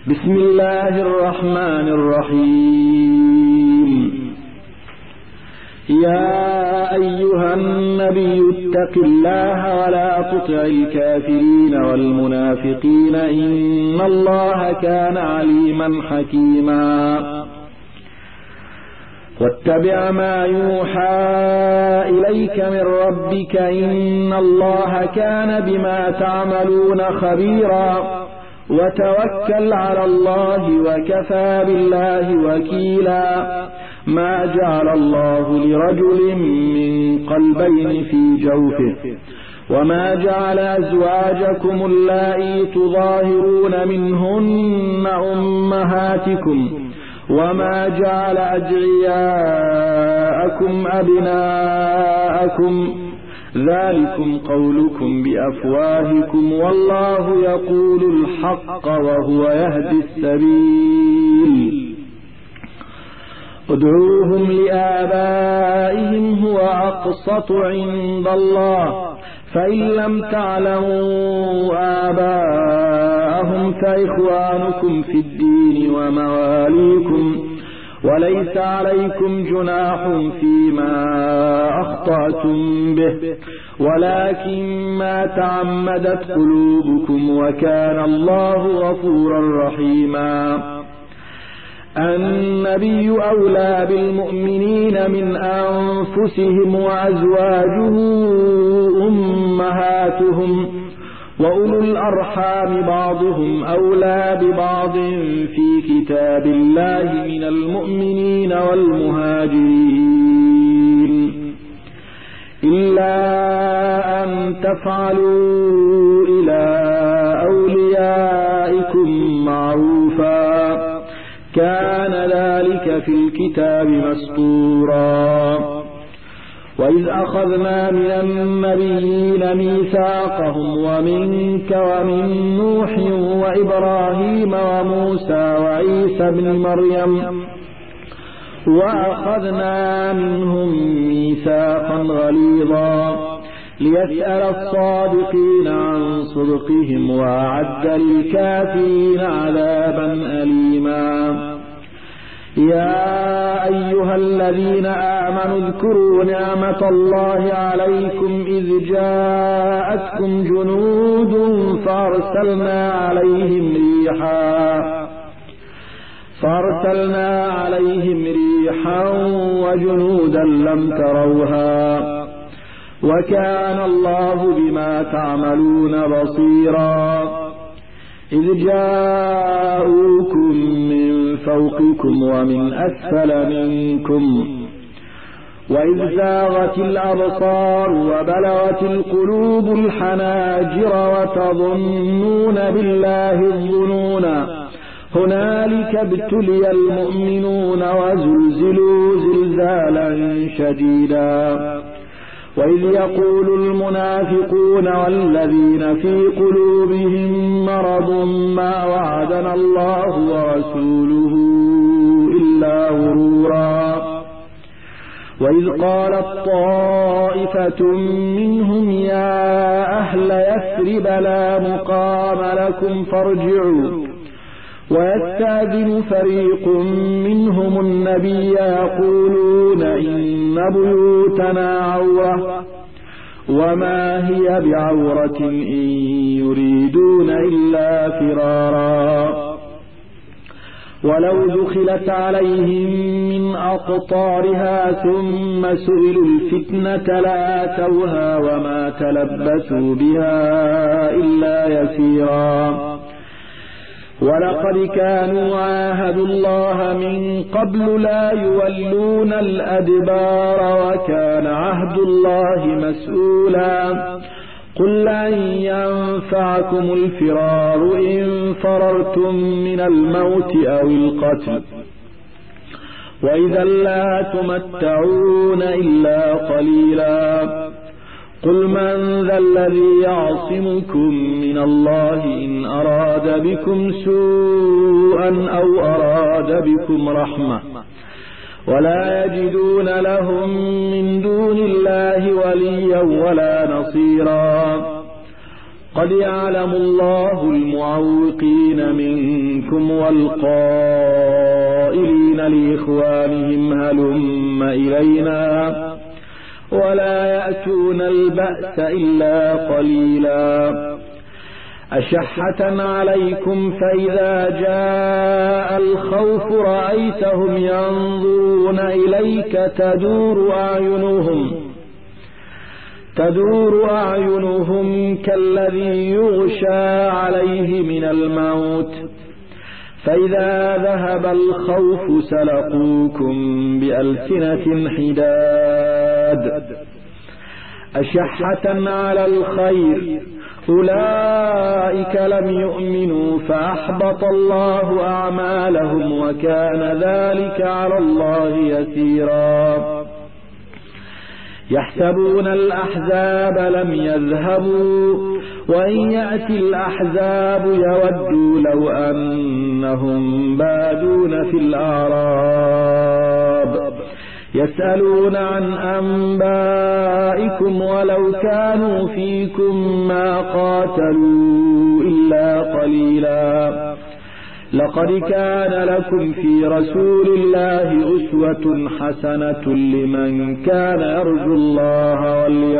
بسم الله الرحمن الرحيم. يا أيها النبي اتق الله ولا تطع الكافرين والمنافقين إن الله كان عليما حكيما. واتبع ما يوحى إليك من ربك إن الله كان بما تعملون خبيرا. وتوكل على الله وكفى بالله وكيلا. ما جعل الله لرجل من قلبين في جوفه وما جعل أزواجكم اللائي تظاهرون منهن أمهاتكم وما جعل أدعياءكم أبناءكم ذلكم قولكم بأفواهكم والله يقول الحق وهو يهدي السبيل. ادعوهم لآبائهم هو أقسط عند الله فإن لم تعلموا آباءهم فإخوانكم في الدين ومواليكم وليس عليكم جناح فيما أخطأتم به ولكن ما تعمدت قلوبكم وكان الله غفورا رحيما. النبي أولى بالمؤمنين من أنفسهم وأزواجه أمهاتهم وأولو الأرحام بعضهم أولى ببعض في كتاب الله من المؤمنين والمهاجرين إلا أن تفعلوا إلى أوليائكم معروفا كان ذلك في الكتاب مسطورا. وإذ أخذنا من النبيين ميثاقهم ومنك ومن نوح وإبراهيم وموسى وعيسى بن مريم وأخذنا منهم ميثاقا غليظا ليسأل الصادقين عن صدقهم وأعد للكافرين عذابا أليما. يا أيها الذين آمنوا اذكروا نعمة الله عليكم إذ جاءتكم جنود فأرسلنا عليهم ريحا وجنودا لم تروها وكان الله بما تعملون بصيرا. إذ جاءوكم من فوقكم ومن أسفل منكم وإذ زاغت الأبصار وبلغت القلوب الحناجر وتظنون بالله الظنون هنالك ابتلي المؤمنون وزلزلوا زلزالا شديدا. وإذ يقول المنافقون والذين في قلوبهم مرض ما وعدنا الله ورسوله إلا غرورا. وإذ قالت طائفة منهم يا أهل يثرب لا مقام لكم فارجعوا ويستأذن فريق منهم النبي يقولون إن بيوتنا عورة وما هي بعورة إن يريدون إلا فرارا. ولو دخلت عليهم من أقطارها ثم سئلوا الفتنة لآتوها وما تلبثوا بها إلا يسيرا. ولقد كانوا عاهدوا الله من قبل لا يولون الأدبار وكان عهد الله مسؤولا. قل لن ينفعكم الفرار إن فررتم من الموت أو القتل وإذا لا تمتعون إلا قليلا. قل من ذا الذي يعصمكم من الله إن أراد بكم سوءا أو أراد بكم رحمة ولا يجدون لهم من دون الله وليا ولا نصيرا. قد يعلم الله المعوقين منكم والقائلين لإخوانهم هلم إلينا ولا يأتون البأس إلا قليلا أشحة عليكم فإذا جاء الخوف رأيتهم ينظرون إليك تدور أعينهم كالذي يغشى عليه من الموت فإذا ذهب الخوف سلقوكم بألسنة حداد أشحة على الخير أولئك لم يؤمنوا فأحبط الله أعمالهم وكان ذلك على الله يسيرا يحسبون الأحزاب لم يذهبوا وإن يأتي الأحزاب يودوا لو أنهم بادون في الأعراب يسألون عن أنبائكم ولو كانوا فيكم ما قاتلوا إلا قليلا لقد كان لكم في رسول الله أسوة حسنة لمن كان يرجو الله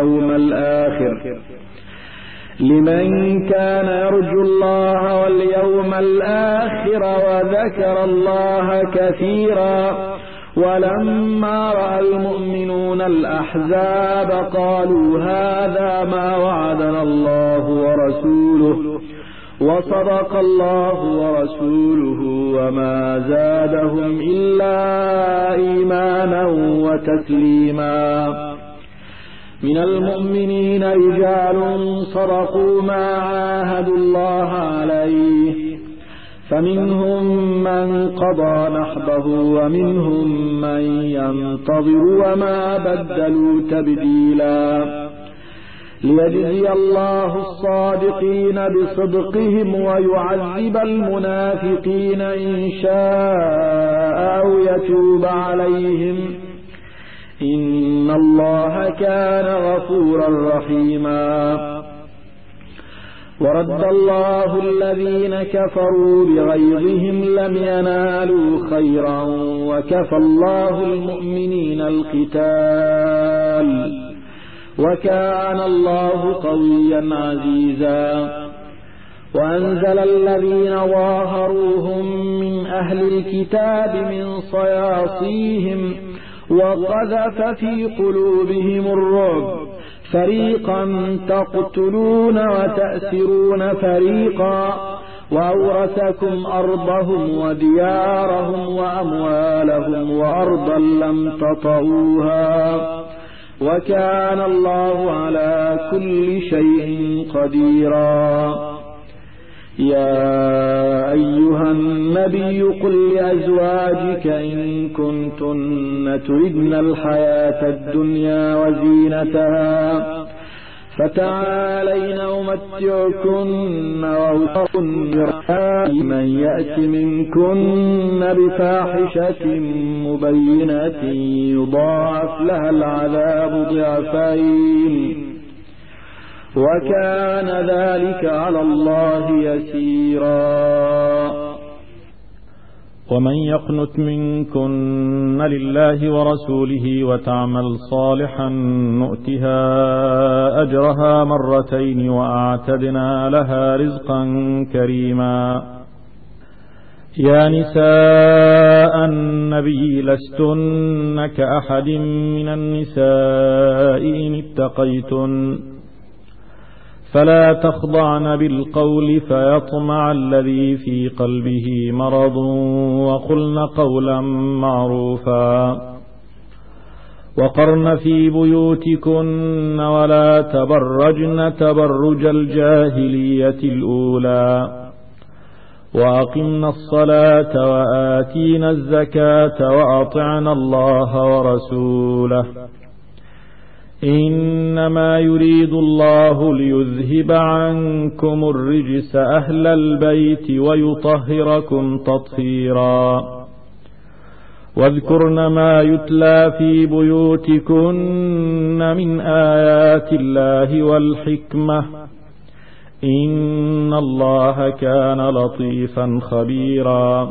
واليوم الآخر وذكر الله كثيرا ولما رأى المؤمنون الأحزاب قالوا هذا ما وعدنا الله ورسوله وصدق الله ورسوله وما زادهم إلا إيمانا وتسليما من المؤمنين رجال صدقوا ما عاهدوا الله عليه فمنهم من قضى نحبه ومنهم من ينتظر وما بدلوا تبديلا ليجزي الله الصادقين بصدقهم ويعذب المنافقين إن شاء أو يتوب عليهم إن الله كان غفورا رحيما ورد الله الذين كفروا بغيظهم لم ينالوا خيرا وكفى الله المؤمنين القتال وكان الله قويا عزيزا وأنزل الذين ظاهروهم من أهل الكتاب من صياصيهم وقذف في قلوبهم الرعب فريقا تقتلون وتأسرون فريقا وأورثكم أرضهم وديارهم وأموالهم وأرضا لم تطئوها وكان الله على كل شيء قديرا يا أيها النبي قل لأزواجك إن كنتن تردن الحياة الدنيا وزينتها فتعالين أمتعكن وأسركن من يأت منكن بفاحشة مبينة يضاعف لها العذاب ضعفين وكان ذلك على الله يسيرا ومن يقنت منكن لله ورسوله وتعمل صالحا نؤتها أجرها مرتين وأعتدنا لها رزقا كريما يا نساء النبي لستن كأحد من النساء إن اتقيتن فلا تخضعن بالقول فيطمع الذي في قلبه مرض وقلن قولا معروفا وقرن في بيوتكن ولا تبرجن تبرج الجاهلية الأولى وأقمنا الصلاة وآتينا الزكاة وأطعنا الله ورسوله إنما يريد الله ليذهب عنكم الرجس أهل البيت ويطهركم تطهيرا واذكرن ما يتلى في بيوتكن من آيات الله والحكمة إن الله كان لطيفا خبيرا.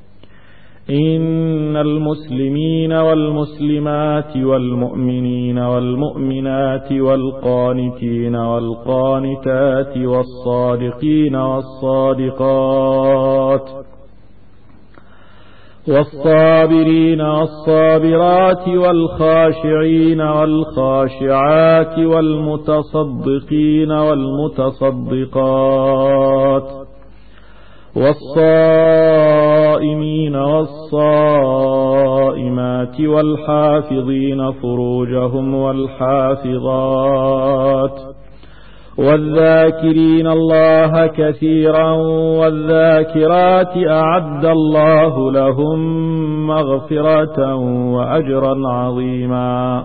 إن المسلمين والمسلمات والمؤمنين والمؤمنات والقانتين والقانتات والصادقين والصادقات والصابرين والصابرات والخاشعين والخاشعات والمتصدقين والمتصدقات والصائمين والصائمات والحافظين فروجهم والحافظات والذاكرين الله كثيرا والذاكرات أعد الله لهم مغفرة وأجرا عظيما.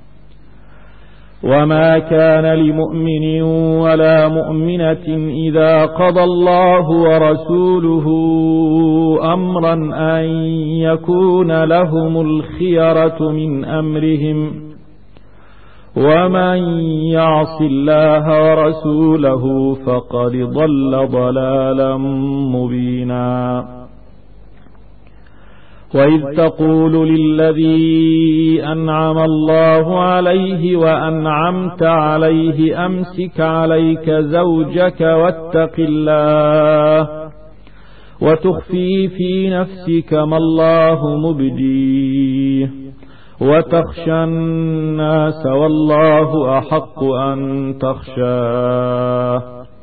وما كان لمؤمن ولا مؤمنة إذا قضى الله ورسوله أمرا أن يكون لهم الخيرة من أمرهم ومن يعص الله ورسوله فقد ضل ضلالا مبينا. وإذ تقول للذي أنعم الله عليه وأنعمت عليه أمسك عليك زوجك واتق الله وتخفي في نفسك ما الله مبديه وتخشى الناس والله أحق أن تخشاه.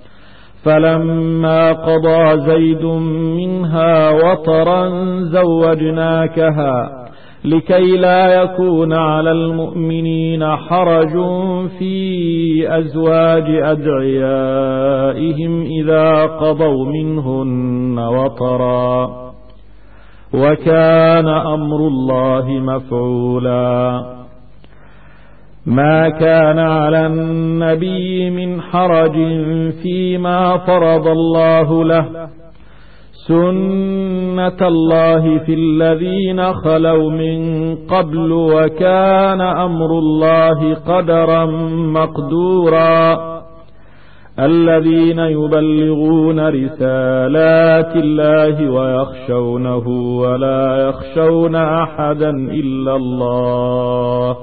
فلما قضى زيد منها وطرا زوجناكها لكي لا يكون على المؤمنين حرج في أزواج أدعيائهم إذا قضوا منهن وطرا وكان أمر الله مفعولا. ما كان على النبي من حرج فيما فرض الله له سنة الله في الذين خلوا من قبل وكان أمر الله قدرا مقدورا. الذين يبلغون رسالات الله ويخشونه ولا يخشون أحدا إلا الله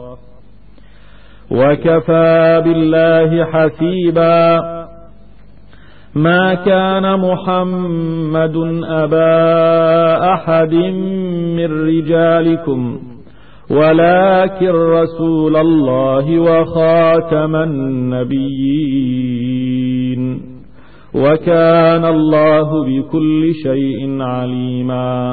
وكفى بالله حسيبا. ما كان محمد أبا أحد من رجالكم ولكن رسول الله وخاتم النبيين وكان الله بكل شيء عليما.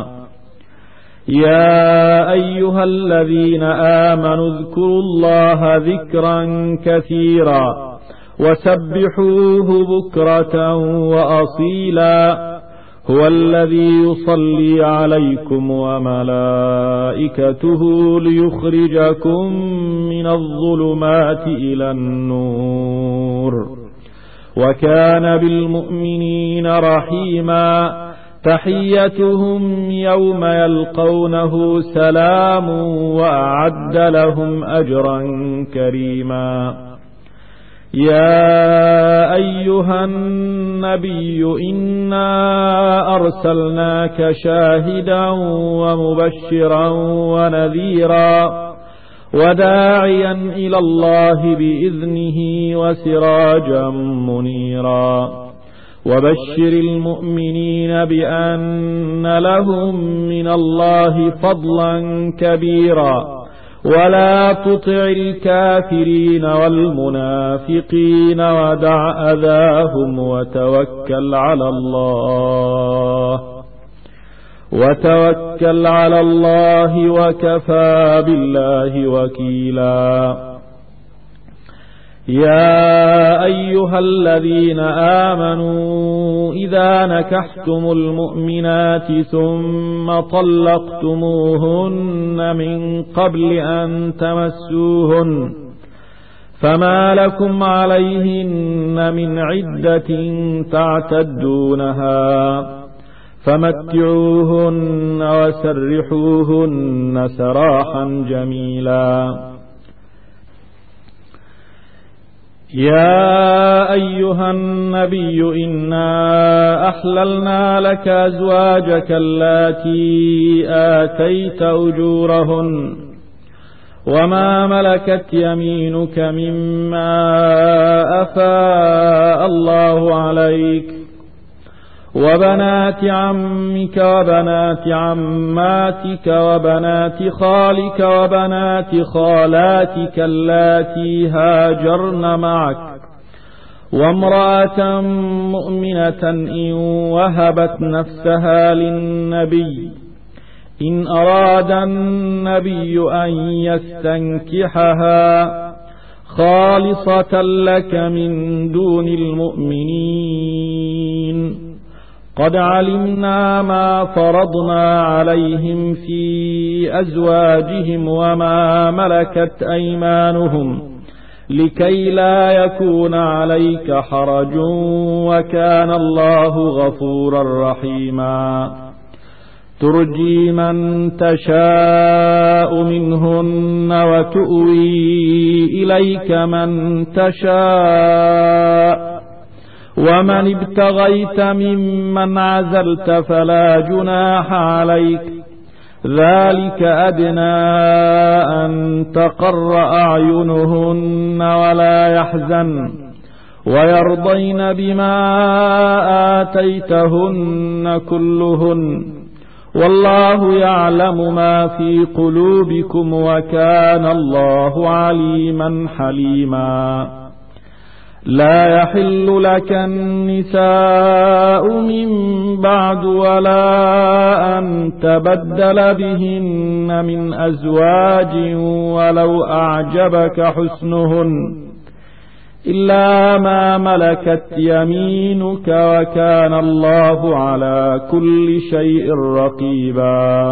يا أيها الذين آمنوا اذكروا الله ذكرا كثيرا وسبحوه بكرة وأصيلا. هو الذي يصلي عليكم وملائكته ليخرجكم من الظلمات إلى النور وكان بالمؤمنين رحيما. تحيتهم يوم يلقونه سلام وأعد لهم أجرا كريما. يا أيها النبي إنا أرسلناك شاهدا ومبشرا ونذيرا وداعيا إلى الله بإذنه وسراجا منيرا. وبشر المؤمنين بأن لهم من الله فضلا كبيرا ولا تطع الكافرين والمنافقين ودع أذاهم وتوكل على الله وكفى بالله وكيلا. يا أيها الذين آمنوا إذا نكحتم المؤمنات ثم طلقتموهن من قبل أن تمسوهن فما لكم عليهن من عدة تعتدونها فمتعوهن وسرحوهن سراحا جميلا. يا أيها النبي إنا أحللنا لك أزواجك اللاتي آتيت أجورهن وما ملكت يمينك مما أفاء الله عليك وبنات عمك وبنات عماتك وبنات خالك وبنات خالاتك اللاتي هاجرن معك وامرأة مؤمنة إن وهبت نفسها للنبي إن أراد النبي أن يستنكحها خالصة لك من دون المؤمنين قد علمنا ما فرضنا عليهم في أزواجهم وما ملكت أيمانهم لكي لا يكون عليك حرج وكان الله غفورا رحيما ترجي من تشاء منهن وتؤوي إليك من تشاء ومن ابتغيت ممن عزلت فلا جناح عليك ذلك أدنى أن تقر أعينهن ولا يحزن ويرضين بما آتيتهن كلهن والله يعلم ما في قلوبكم وكان الله عليما حليما لا يحل لك النساء من بعد ولا أن تبدل بهن من أزواج ولو أعجبك حسنهن إلا ما ملكت يمينك وكان الله على كل شيء رقيبا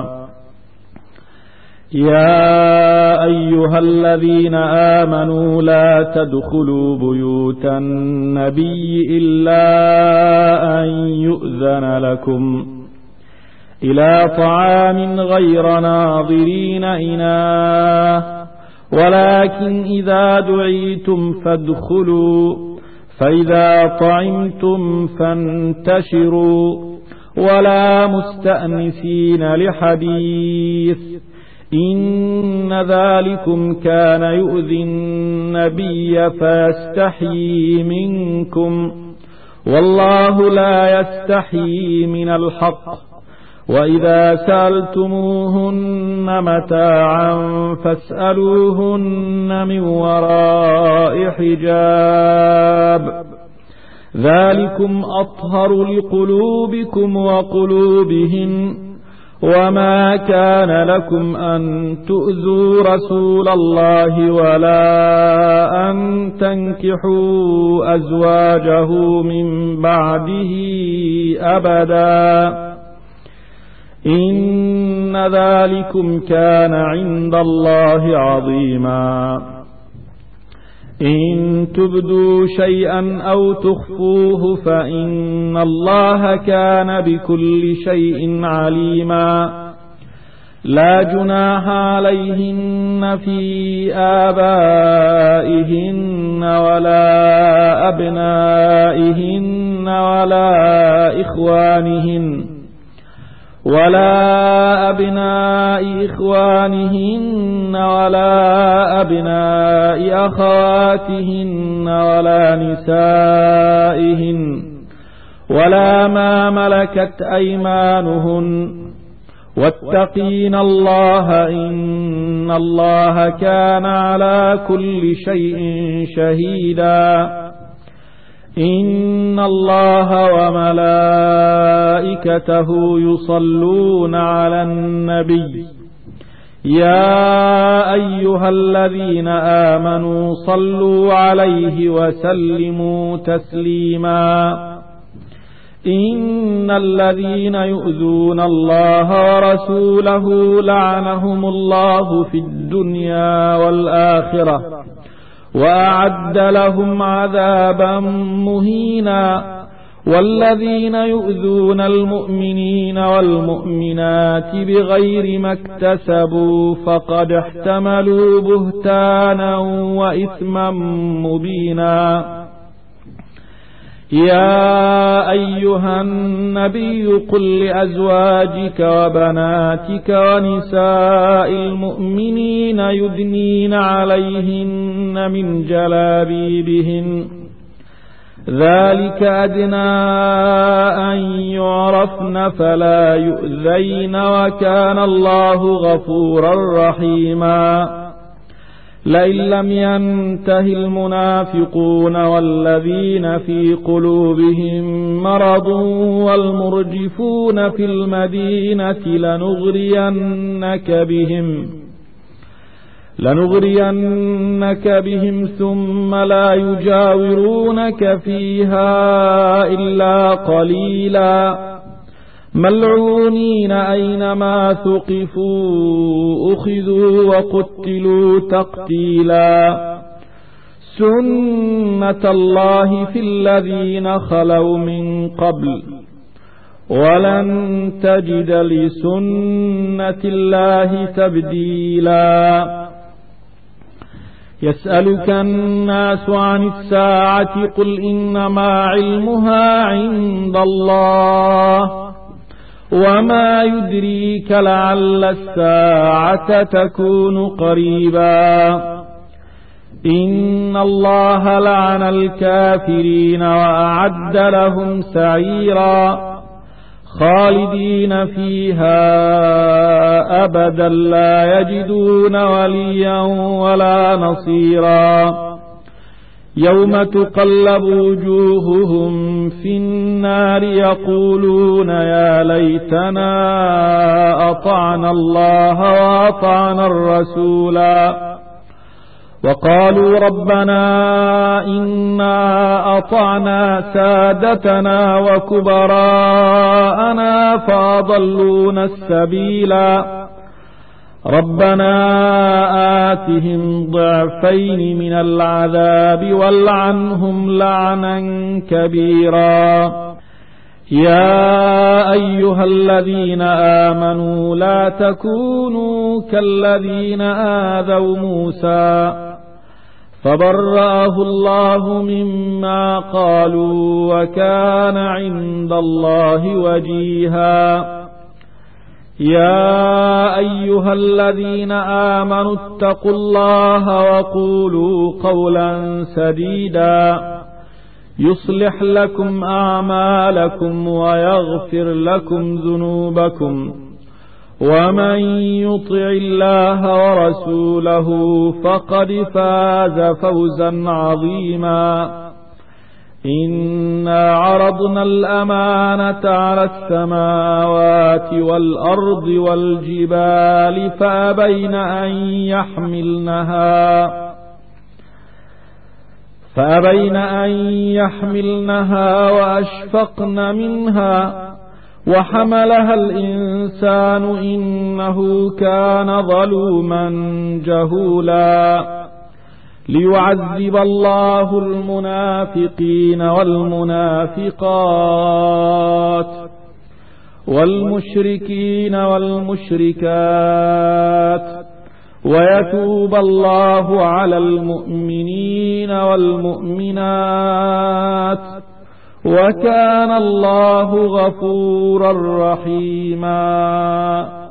يا أيها الذين آمنوا لا تدخلوا بيوت النبي إلا أن يؤذن لكم إلى طعام غير ناظرين إناه ولكن إذا دعيتم فادخلوا فإذا طعمتم فانتشروا ولا مستأنسين لحديث إن ذلكم كان يؤذي النبي فيستحيي منكم والله لا يستحيي من الحق وإذا سألتموهن متاعا فاسألوهن من وراء حجاب ذلكم أطهر لقلوبكم وقلوبهن وما كان لكم أن تؤذوا رسول الله ولا أن تنكحوا أزواجه من بعده أبدا إن ذلكم كان عند الله عظيما إن تبدوا شيئا أو تخفوه فإن الله كان بكل شيء عليما لا جناح عليهن في آبائهن ولا أبنائهن ولا إخوانهن ولا أبناء إخوانهن ولا أبناء أخواتهن ولا نسائهن ولا ما ملكت أيمانهن واتقين الله إن الله كان على كل شيء شهيدا إن الله وملائكته يصلون على النبي يا أيها الذين آمنوا صلوا عليه وسلموا تسليما إن الذين يؤذون الله ورسوله لعنهم الله في الدنيا والآخرة وأعد لهم عذابا مهينا والذين يؤذون المؤمنين والمؤمنات بغير ما اكتسبوا فقد احتملوا بهتانا وإثما مبينا. يا أيها النبي قل لأزواجك وبناتك ونساء المؤمنين يدنين عليهن من جلابيبهن ذلك أدنى أن يعرفن فلا يؤذين وكان الله غفورا رحيما. لئن لم ينته المنافقون والذين في قلوبهم مرض والمرجفون في المدينة لنغرينك بهم ثم لا يجاورونك فيها إلا قليلا ملعونين أينما ثقفوا أخذوا وقتلوا تقتيلا. سنة الله في الذين خلوا من قبل ولن تجد لسنة الله تبديلا. يسألك الناس عن الساعة قل إنما علمها عند الله وما يدريك لعل الساعة تكون قريبا. إن الله لعن الكافرين وأعد لهم سعيرا خالدين فيها أبدا لا يجدون وليا ولا نصيرا. يوم تقلب وجوههم في النار يقولون يا ليتنا أطعنا الله وأطعنا الرسولا وقالوا ربنا إنا أطعنا سادتنا وكبراءنا فأضلونا السبيلا. ربنا آتهم ضعفين من العذاب والعنهم لعنا كبيرا. يا أيها الذين آمنوا لا تكونوا كالذين آذوا موسى فبرأه الله مما قالوا وكان عند الله وجيها. يا أيها الذين آمنوا اتقوا الله وقولوا قولا سديدا يصلح لكم أعمالكم ويغفر لكم ذنوبكم ومن يطع الله ورسوله فقد فاز فوزا عظيما. إنا عرضنا الأمانة على السماوات والأرض والجبال فأبين أن يحملنها وأشفقن منها وحملها الإنسان إنه كان ظلوما جهولا. ليعذب الله المنافقين والمنافقات والمشركين والمشركات ويتوب الله على المؤمنين والمؤمنات وكان الله غفورا رحيما.